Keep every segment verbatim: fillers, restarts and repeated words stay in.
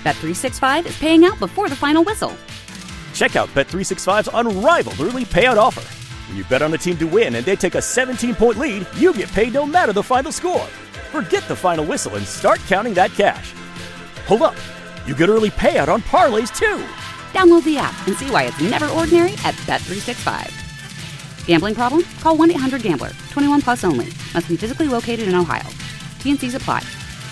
Bet three sixty-five is paying out before the final whistle. Check out Bet three sixty-five's unrivaled early payout offer. When you bet on a team to win and they take a seventeen-point lead, you get paid no matter the final score. Forget the final whistle and start counting that cash. Hold up. You get early payout on parlays, too. Download the app and see why it's never ordinary at Bet three sixty-five. Gambling problem? Call one eight hundred gambler. twenty-one plus only. Must be physically located in Ohio. T N Cs apply.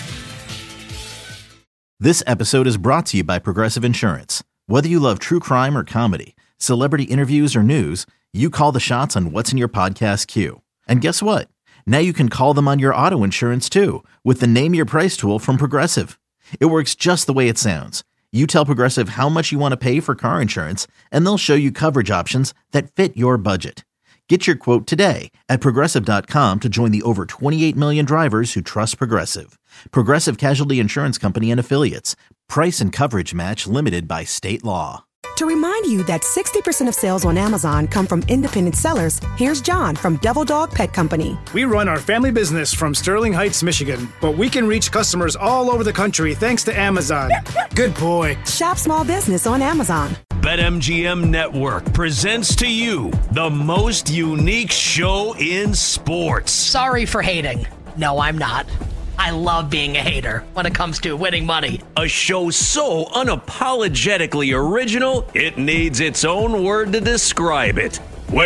This episode is brought to you by Progressive Insurance. Whether you love true crime or comedy, celebrity interviews or news, you call the shots on what's in your podcast queue. And guess what? Now you can call them on your auto insurance too with the Name Your Price tool from Progressive. It works just the way it sounds. You tell Progressive how much you want to pay for car insurance, and they'll show you coverage options that fit your budget. Get your quote today at Progressive dot com to join the over twenty-eight million drivers who trust Progressive. Progressive Casualty Insurance Company and Affiliates. Price and coverage match limited by state law. To remind you that sixty percent of sales on Amazon come from independent sellers, here's John from Devil Dog Pet Company. We run our family business from Sterling Heights, Michigan, but we can reach customers all over the country thanks to Amazon. Good boy. Shop small business on Amazon. BetMGM Network presents to you the most unique show in sports. Sorry for hating. No, I'm not. I love being a hater when it comes to winning money. A show so unapologetically original, it needs its own word to describe it.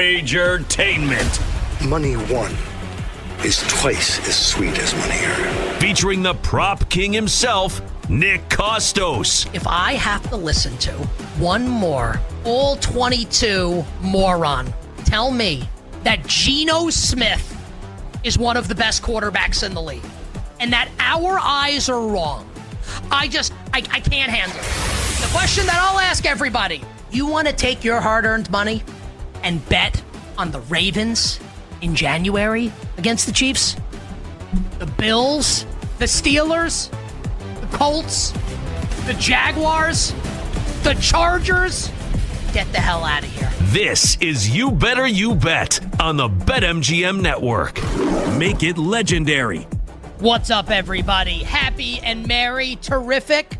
Wagertainment. Money won is twice as sweet as money earned. Featuring the prop king himself, Nick Kostos. If I have to listen to one more all twenty-two moron tell me that Geno Smith is one of the best quarterbacks in the league, and that our eyes are wrong, I just, I, I can't handle it. The question that I'll ask everybody, you want to take your hard-earned money and bet on the Ravens in January against the Chiefs? The Bills? The Steelers? The Colts? The Jaguars? The Chargers? Get the hell out of here. This is You Better You Bet on the BetMGM Network. Make it legendary. What's up, everybody? Happy and merry, terrific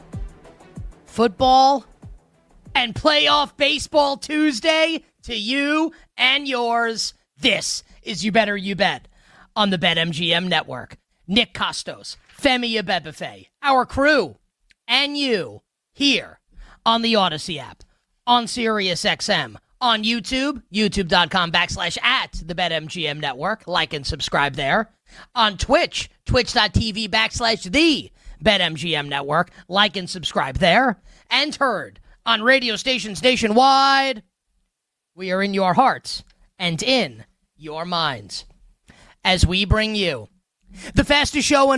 football and playoff baseball Tuesday to you and yours. This is You Better You Bet on the BetMGM Network. Nick Kostos, Femi Abebefe, our crew, and you here on the Odyssey app, on SiriusXM, on YouTube, youtube.com backslash at the BetMGM Network. Like and subscribe there. On Twitch, twitch.tv backslash the BetMGM Network. Like and subscribe there. And heard on radio stations nationwide. We are in your hearts and in your minds as we bring you the fastest show in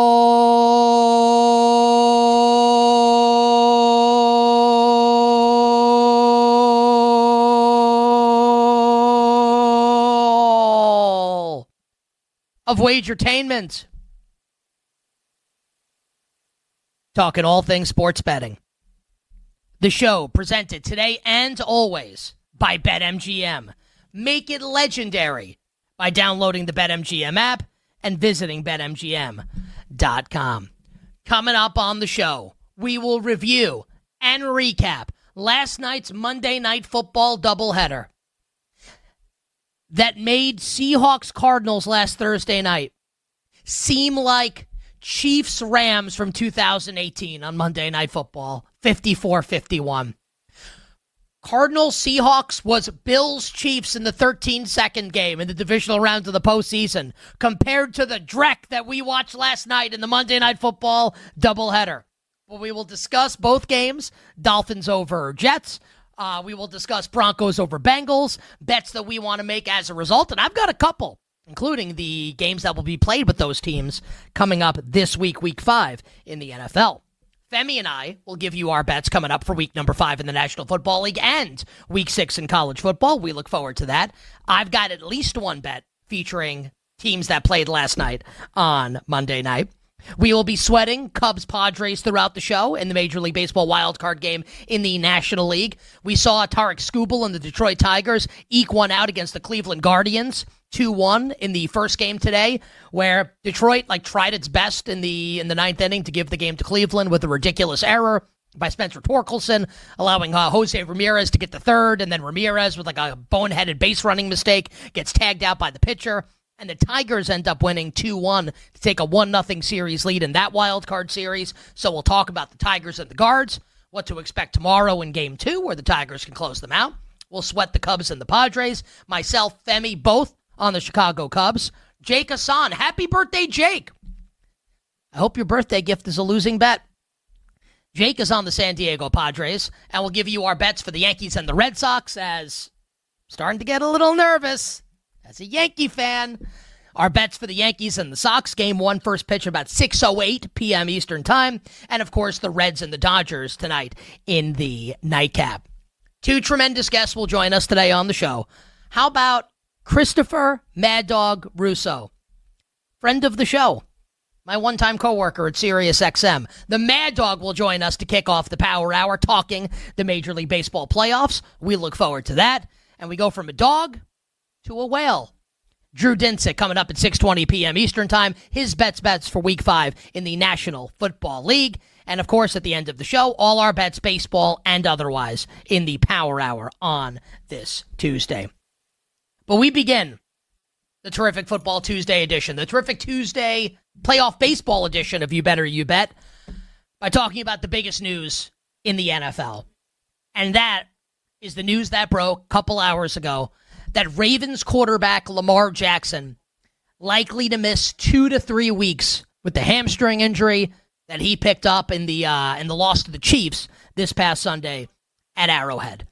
all of wagertainment. Talking all things sports betting. The show presented today and always by BetMGM. Make it legendary by downloading the BetMGM app and visiting Bet M G M dot com. Coming up on the show, we will review and recap last night's Monday Night Football doubleheader that made Seahawks-Cardinals last Thursday night seem like Chiefs-Rams from two thousand eighteen on Monday Night Football, fifty-four fifty-one. Cardinals-Seahawks was Bills-Chiefs in the thirteen-second game in the divisional round of the postseason compared to the dreck that we watched last night in the Monday Night Football doubleheader. Well, we will discuss both games, Dolphins over Jets. Uh, we will discuss Broncos over Bengals, bets that we want to make as a result. And I've got a couple, including the games that will be played with those teams coming up this week, week five in the N F L. Femi and I will give you our bets coming up for week number five in the National Football League and week six in college football. We look forward to that. I've got at least one bet featuring teams that played last night on Monday night. We will be sweating Cubs-Padres throughout the show in the Major League Baseball wildcard game in the National League. We saw Tarek Skubal and the Detroit Tigers eke one out against the Cleveland Guardians two one in the first game today, where Detroit like tried its best in the in the ninth inning to give the game to Cleveland with a ridiculous error by Spencer Torkelson, allowing uh, Jose Ramirez to get the third, and then Ramirez with like a boneheaded base running mistake gets tagged out by the pitcher, and the Tigers end up winning two one to take a one nothing series lead in that wild card series. So we'll talk about the Tigers and the Guards, what to expect tomorrow in game two, where the Tigers can close them out. We'll sweat the Cubs and the Padres. Myself, Femi, both on the Chicago Cubs. Jake Hassan, happy birthday, Jake. I hope your birthday gift is a losing bet. Jake is on the San Diego Padres, and we'll give you our bets for the Yankees and the Red Sox, as I'm starting to get a little nervous as a Yankee fan. Our bets for the Yankees and the Sox, game one, first pitch about six oh eight p.m. Eastern time, and of course the Reds and the Dodgers tonight in the nightcap. Two tremendous guests will join us today on the show. How about Christopher Mad Dog Russo, friend of the show, my one-time coworker at Sirius X M. The Mad Dog will join us to kick off the Power Hour, talking the Major League Baseball playoffs. We look forward to that. And we go from a dog to a whale. Drew Dinsick coming up at six twenty p.m. Eastern Time. His bets bets for Week five in the National Football League. And, of course, at the end of the show, all our bets, baseball and otherwise, in the Power Hour on this Tuesday. But we begin the Terrific Football Tuesday edition, the Terrific Tuesday playoff baseball edition of You Better You Bet, by talking about the biggest news in the N F L. And that is the news that broke a couple hours ago, that Ravens quarterback Lamar Jackson likely to miss two to three weeks with the hamstring injury that he picked up in the uh, in the loss to the Chiefs this past Sunday at Arrowhead.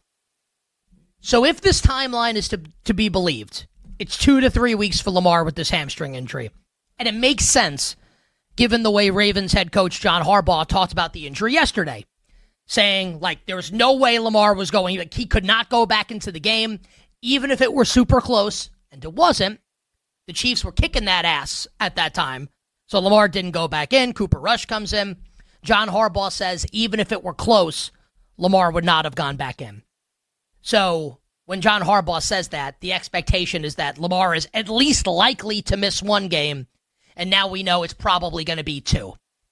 So if this timeline is to, to be believed, it's two to three weeks for Lamar with this hamstring injury. And it makes sense, given the way Ravens head coach John Harbaugh talked about the injury yesterday, saying, like, there was no way Lamar was going, like, he could not go back into the game, even if it were super close, and it wasn't. The Chiefs were kicking that ass at that time, so Lamar didn't go back in. Cooper Rush comes in. John Harbaugh says even if it were close, Lamar would not have gone back in. So when John Harbaugh says that, the expectation is that Lamar is at least likely to miss one game, and now we know it's probably going to be two.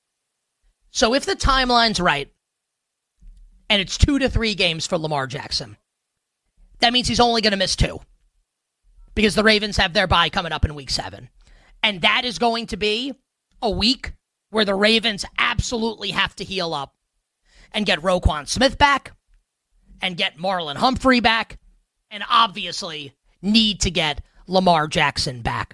So if the timeline's right, and it's two to three games for Lamar Jackson, that means he's only going to miss two, because the Ravens have their bye coming up in week seven. And that is going to be a week where the Ravens absolutely have to heal up and get Roquan Smith back and get Marlon Humphrey back, and obviously need to get Lamar Jackson back.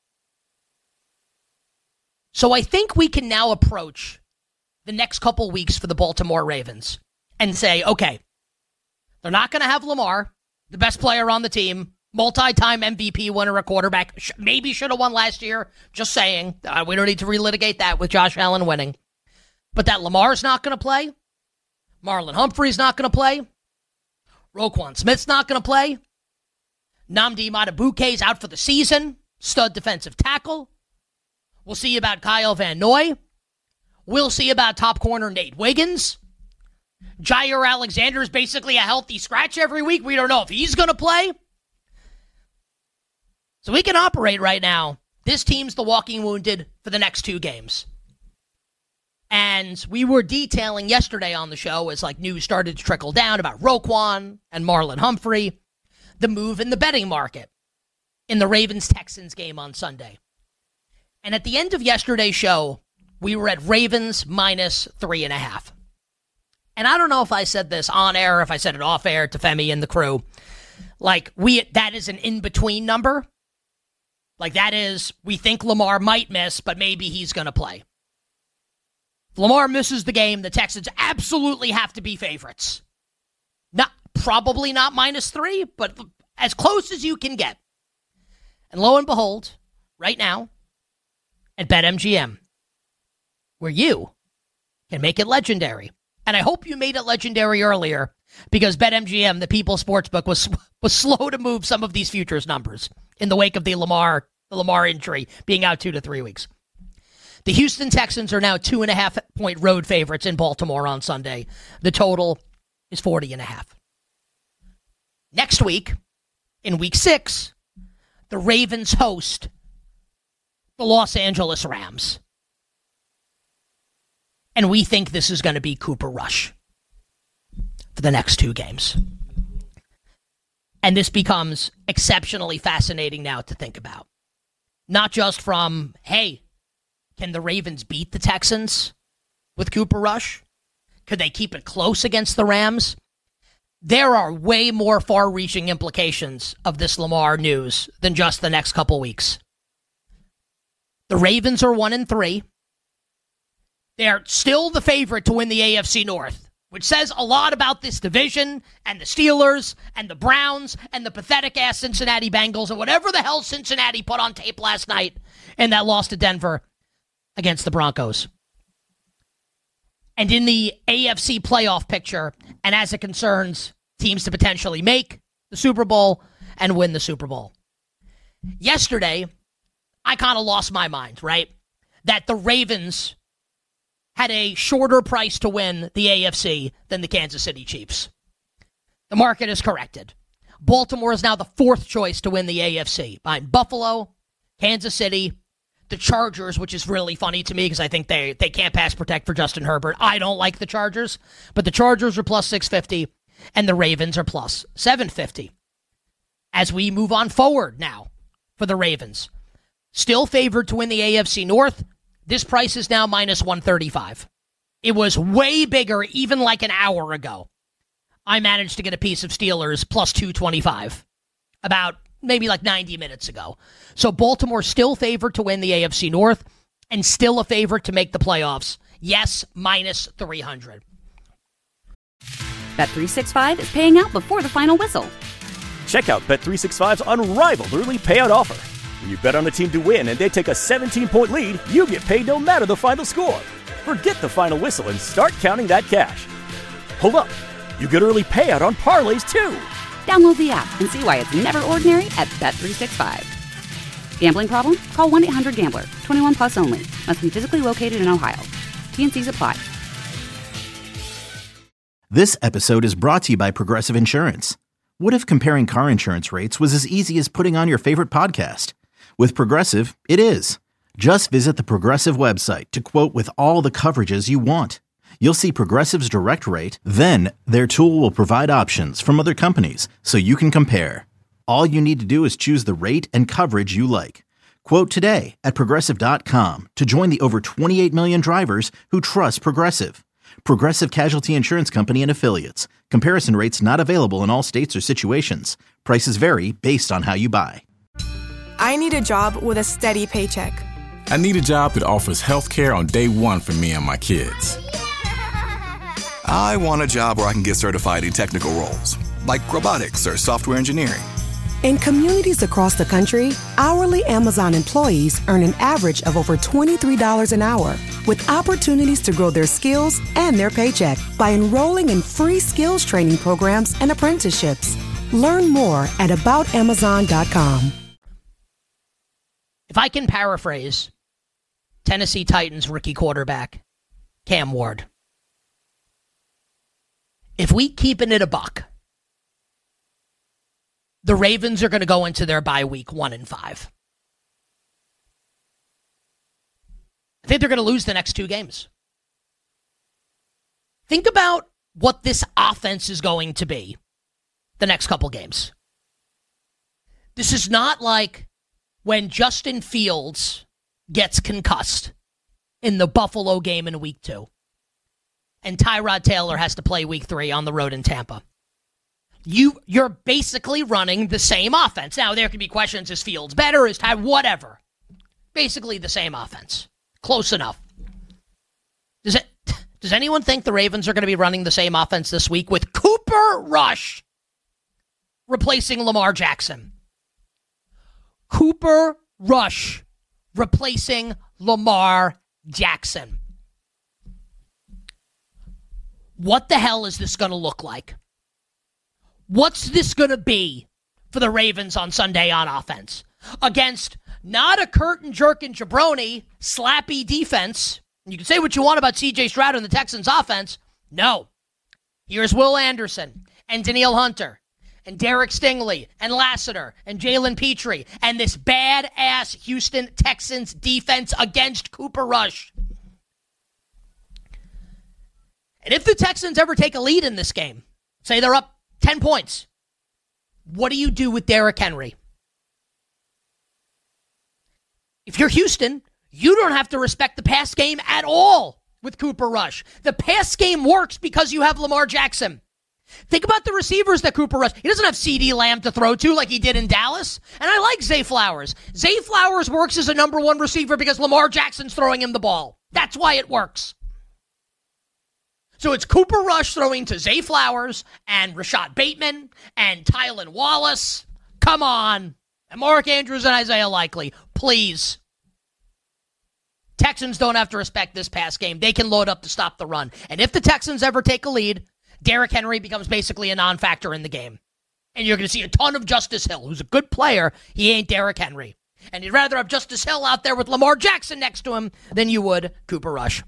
So I think we can now approach the next couple weeks for the Baltimore Ravens and say, okay, they're not going to have Lamar, the best player on the team, multi-time M V P winner, a quarterback, sh- maybe should have won last year, just saying. Uh, we don't need to relitigate that with Josh Allen winning. But that Lamar's not going to play, Marlon Humphrey's not going to play, Roquan Smith's not going to play, Nnamdi Madubuike's out for the season, stud defensive tackle. We'll see about Kyle Van Noy. We'll see about top corner Nate Wiggins. Jair Alexander is basically a healthy scratch every week. We don't know if he's going to play. So we can operate right now. This team's the walking wounded for the next two games. And we were detailing yesterday on the show, as like news started to trickle down about Roquan and Marlon Humphrey, the move in the betting market in the Ravens-Texans game on Sunday. And at the end of yesterday's show, we were at Ravens minus three and a half. And I don't know if I said this on air, if I said it off air to Femi and the crew. Like, we that is an in-between number. Like, that is, we think Lamar might miss, but maybe he's going to play. If Lamar misses the game, the Texans absolutely have to be favorites. Not probably not minus three, but as close as you can get. And lo and behold, right now, at BetMGM, where you can make it legendary. And I hope you made it legendary earlier, because BetMGM, the People's Sportsbook, was was slow to move some of these futures numbers in the wake of the Lamar the Lamar injury being out two to three weeks. The Houston Texans are now two and a half point road favorites in Baltimore on Sunday. The total is forty and a half. Next week, in week six, The Ravens host the Los Angeles Rams. And we think this is going to be Cooper Rush for the next two games. And this becomes exceptionally fascinating now to think about. Not just from, hey, can the Ravens beat the Texans with Cooper Rush? Could they keep it close against the Rams? There are way more far-reaching implications of this Lamar news than just the next couple weeks. The Ravens are one and three. They're still the favorite to win the A F C North, which says a lot about this division and the Steelers and the Browns and the pathetic-ass Cincinnati Bengals and whatever the hell Cincinnati put on tape last night in that loss to Denver against the Broncos. And in the A F C playoff picture, and as it concerns teams to potentially make the Super Bowl and win the Super Bowl. Yesterday, I kind of lost my mind, right? That the Ravens had a shorter price to win the A F C than the Kansas City Chiefs. The market is corrected. Baltimore is now the fourth choice to win the A F C, behind Buffalo, Kansas City, the Chargers, which is really funny to me because I think they, they can't pass protect for Justin Herbert. I don't like the Chargers, but the Chargers are plus six fifty, and the Ravens are plus seven fifty. As we move on forward now for the Ravens, still favored to win the A F C North. This price is now minus one thirty-five. It was way bigger even like an hour ago. I managed to get a piece of Steelers plus two twenty-five about maybe like ninety minutes ago. So Baltimore still favored to win the A F C North and still a favorite to make the playoffs. Yes, minus three hundred. Bet three sixty-five is paying out before the final whistle. Check out Bet three sixty-five's unrivaled early payout offer. When you bet on a team to win and they take a seventeen-point lead, you get paid no matter the final score. Forget the final whistle and start counting that cash. Hold up. You get early payout on parlays, too. Download the app and see why it's never ordinary at Bet three sixty-five. Gambling problem? Call one eight hundred gambler. twenty-one plus only. Must be physically located in Ohio. T and C's apply. This episode is brought to you by Progressive Insurance. What if comparing car insurance rates was as easy as putting on your favorite podcast? With Progressive, it is. Just visit the Progressive website to quote with all the coverages you want. You'll see Progressive's direct rate, then their tool will provide options from other companies so you can compare. All you need to do is choose the rate and coverage you like. Quote today at Progressive dot com to join the over twenty-eight million drivers who trust Progressive. Progressive Casualty Insurance Company and Affiliates. Comparison rates not available in all states or situations. Prices vary based on how you buy. I need a job with a steady paycheck. I need a job that offers health care on day one for me and my kids. I want a job where I can get certified in technical roles, like robotics or software engineering. In communities across the country, hourly Amazon employees earn an average of over twenty-three dollars an hour, with opportunities to grow their skills and their paycheck by enrolling in free skills training programs and apprenticeships. Learn more at about amazon dot com. If I can paraphrase Tennessee Titans rookie quarterback Cam Ward, if we keeping it a buck, the Ravens are going to go into their bye week one and five. I think they're going to lose the next two games. Think about what this offense is going to be the next couple games. This is not like when Justin Fields gets concussed in the Buffalo game in week two and Tyrod Taylor has to play week three on the road in Tampa. You, you're basically running the same offense. Now, there can be questions, is Fields better, is Ty, whatever. Basically the same offense. Close enough. Does it? Does anyone think the Ravens are going to be running the same offense this week with Cooper Rush replacing Lamar Jackson? Cooper Rush replacing Lamar Jackson. What the hell is this going to look like? What's this going to be for the Ravens on Sunday on offense? Against not a curtain jerking jabroni, slappy defense. You can say what you want about C J Stroud and the Texans offense. No. Here's Will Anderson and Danielle Hunter and Derek Stingley and Lassiter and Jalen Petrie and this badass Houston Texans defense against Cooper Rush. And if the Texans ever take a lead in this game, say they're up ten points, what do you do with Derrick Henry? If you're Houston, you don't have to respect the pass game at all with Cooper Rush. The pass game works because you have Lamar Jackson. Think about the receivers that Cooper Rush, he doesn't have CeeDee Lamb to throw to like he did in Dallas. And I like Zay Flowers. Zay Flowers works as a number one receiver because Lamar Jackson's throwing him the ball. That's why it works. So it's Cooper Rush throwing to Zay Flowers and Rashad Bateman and Tylan Wallace. Come on. And Mark Andrews and Isaiah Likely. Please. Texans don't have to respect this pass game. They can load up to stop the run. And if the Texans ever take a lead, Derrick Henry becomes basically a non-factor in the game. And you're going to see a ton of Justice Hill, who's a good player. He ain't Derrick Henry. And you'd rather have Justice Hill out there with Lamar Jackson next to him than you would Cooper Rush.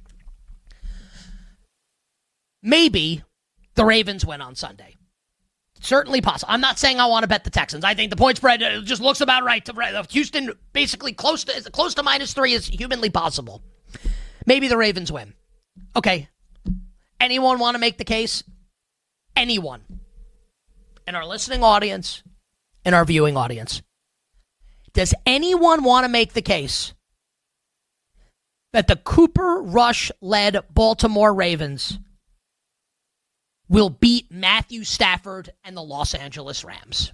Maybe the Ravens win on Sunday. Certainly possible. I'm not saying I want to bet the Texans. I think the point spread just looks about right. To Houston basically close to close to minus three is humanly possible. Maybe the Ravens win. Okay. Anyone want to make the case? Anyone. In our listening audience, in our viewing audience. Does anyone want to make the case that the Cooper Rush-led Baltimore Ravens will beat Matthew Stafford and the Los Angeles Rams?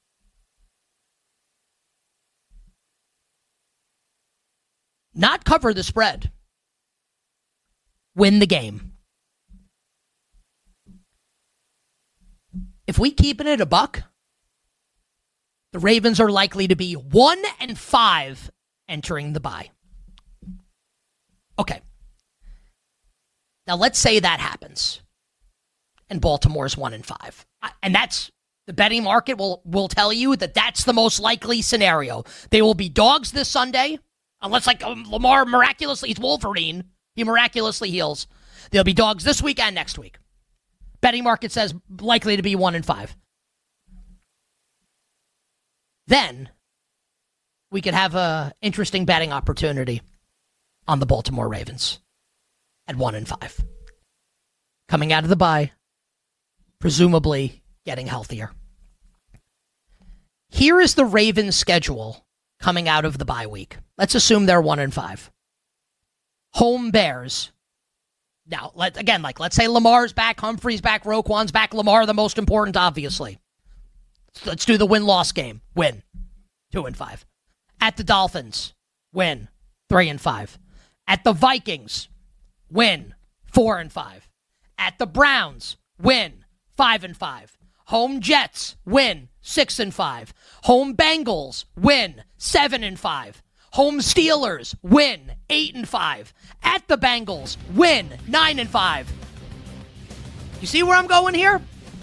Not cover the spread. Win the game. If we keep it at a buck, the Ravens are likely to be one and five entering the bye. Okay. Now let's say that happens. And Baltimore's one and five. And that's, the betting market will, will tell you that that's the most likely scenario. They will be dogs this Sunday, unless like um, Lamar miraculously, he's Wolverine, he miraculously heals. They'll be dogs this week and next week. Betting market says likely to be one and five. Then we could have a interesting betting opportunity on the Baltimore Ravens at one and five. Coming out of the bye, presumably getting healthier. Here is the Ravens' schedule coming out of the bye week. Let's assume they're one and five. Home Bears. Now, let again, like let's say Lamar's back, Humphrey's back, Roquan's back. Lamar the most important, obviously. So let's do the win-loss game. Win. Two and five. At the Dolphins. Win. Three and five. At the Vikings. Win. Four and five. At the Browns. Win. Five and five. Home Jets. Win. Six and five. Home Bengals. Win. Seven and five. Home Steelers. Win. Eight and five. At the Bengals. Win. Nine and five. You see where I'm going here?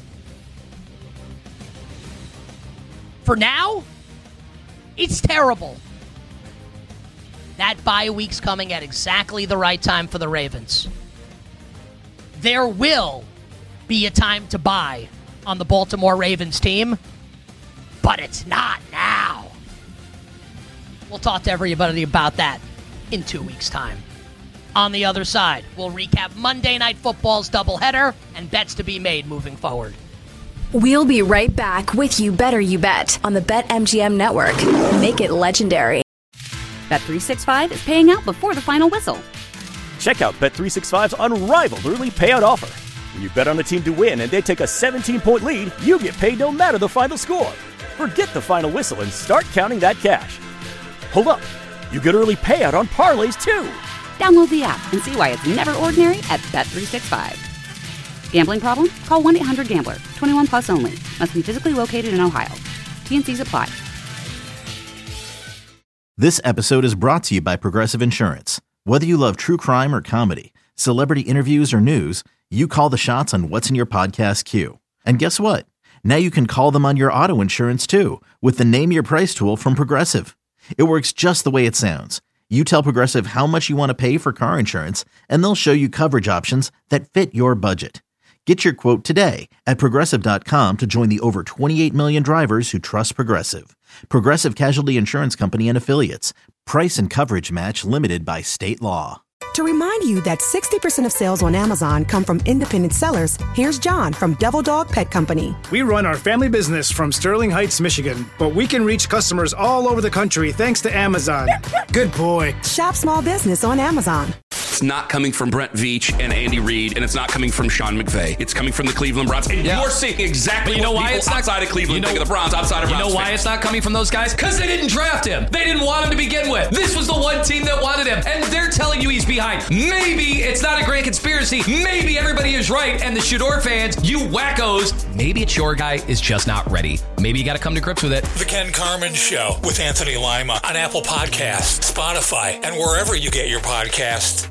For now, it's terrible. That bye week's coming at exactly the right time for the Ravens. There will be a time to buy on the Baltimore Ravens team, but it's not now. We'll talk to everybody about that in two weeks' time. On the other side, we'll recap Monday Night Football's doubleheader and bets to be made moving forward. We'll be right back with You Better You Bet on the BetMGM Network. Make it legendary. Bet three sixty-five is paying out before the final whistle. Check out Bet three sixty-five's unrivaled early payout offer. When you bet on a team to win and they take a seventeen-point lead, you get paid no matter the final score. Forget the final whistle and start counting that cash. Hold up. You get early payout on parlays, too. Download the app and see why it's never ordinary at Bet three sixty-five. Gambling problem? Call one eight hundred gambler. twenty-one plus only. Must be physically located in Ohio. T and C's apply. This episode is brought to you by Progressive Insurance. Whether you love true crime or comedy, celebrity interviews or news, you call the shots on what's in your podcast queue. And guess what? Now you can call them on your auto insurance too with the Name Your Price tool from Progressive. It works just the way it sounds. You tell Progressive how much you want to pay for car insurance, and they'll show you coverage options that fit your budget. Get your quote today at Progressive dot com to join the over twenty-eight million drivers who trust Progressive. Progressive Casualty Insurance Company and Affiliates. Price and coverage match limited by state law. To remind you that sixty percent of sales on Amazon come from independent sellers, here's John from Devil Dog Pet Company. We run our family business from Sterling Heights, Michigan, but we can reach customers all over the country thanks to Amazon. Good boy. Shop small business on Amazon. It's not coming from Brent Veach and Andy Reid, and it's not coming from Sean McVay. It's coming from the Cleveland Browns. And yeah. you're seeing exactly but you know what why people it's not, outside of Cleveland you know, think of the Browns, outside of You Browns know why fans. it's not coming from those guys? Because they didn't draft him. They didn't want him to begin with. This was the one team that wanted him, and they're telling you he's behind. Maybe it's not a great conspiracy. Maybe everybody is right, and the Shador fans, you wackos, maybe it's your guy is just not ready. Maybe you got to come to grips with it. The Ken Carman Show with Anthony Lima on Apple Podcasts, Spotify, and wherever you get your podcasts.